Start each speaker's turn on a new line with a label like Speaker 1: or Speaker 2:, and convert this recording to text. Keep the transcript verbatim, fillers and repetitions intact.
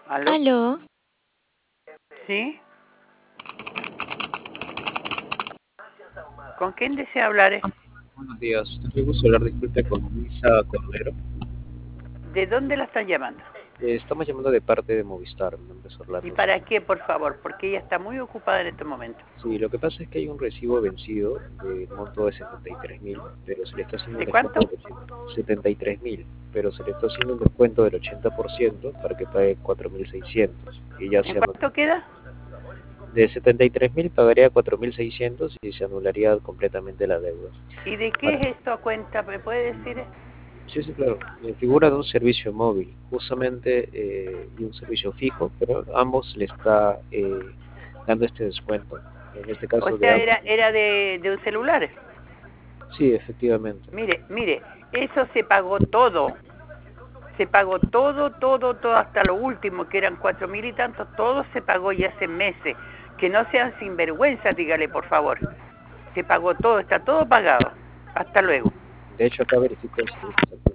Speaker 1: ¿Aló?
Speaker 2: ¿Aló?
Speaker 1: ¿Sí? ¿Con quién desea hablar?
Speaker 3: Buenos días, tengo el gusto de hablar, disculpe, con Luisa Cordero.
Speaker 1: ¿De dónde la están llamando?
Speaker 3: Eh, estamos llamando de parte de Movistar, mi nombre es Orlando.
Speaker 1: ¿Y para qué, por favor? Porque ella está muy ocupada en este momento.
Speaker 3: Sí, lo que pasa es que hay un recibo vencido de monto de setenta y tres mil, pero se le está haciendo un
Speaker 1: ¿De
Speaker 3: descuento
Speaker 1: cuánto?
Speaker 3: de setenta y tres mil, pero se le está haciendo un descuento del ochenta por ciento para que pague cuatro mil seiscientos. Y ya
Speaker 1: ¿En
Speaker 3: se
Speaker 1: cuánto queda?
Speaker 3: de setenta y tres mil pagaría cuatro mil seiscientos y se anularía completamente la deuda.
Speaker 1: ¿Y de qué
Speaker 3: Ahora,
Speaker 1: es esto a cuenta? ¿Me puede decir?
Speaker 3: sí, sí, claro. Me figura de un servicio móvil, justamente, eh, y un servicio fijo, pero ambos le está eh, dando este descuento. En este
Speaker 1: O
Speaker 3: caso de
Speaker 1: sea,
Speaker 3: ambos.
Speaker 1: era, era de, de un celular.
Speaker 3: Sí, efectivamente.
Speaker 1: Mire, mire, eso se pagó todo. Se pagó todo, todo, todo, hasta lo último, que eran cuatro mil y tantos, todo se pagó ya hace meses. Que no sean sinvergüenza, dígale, por favor. Se pagó todo, está todo pagado. Hasta luego.
Speaker 3: De hecho, acá verifico el servicio.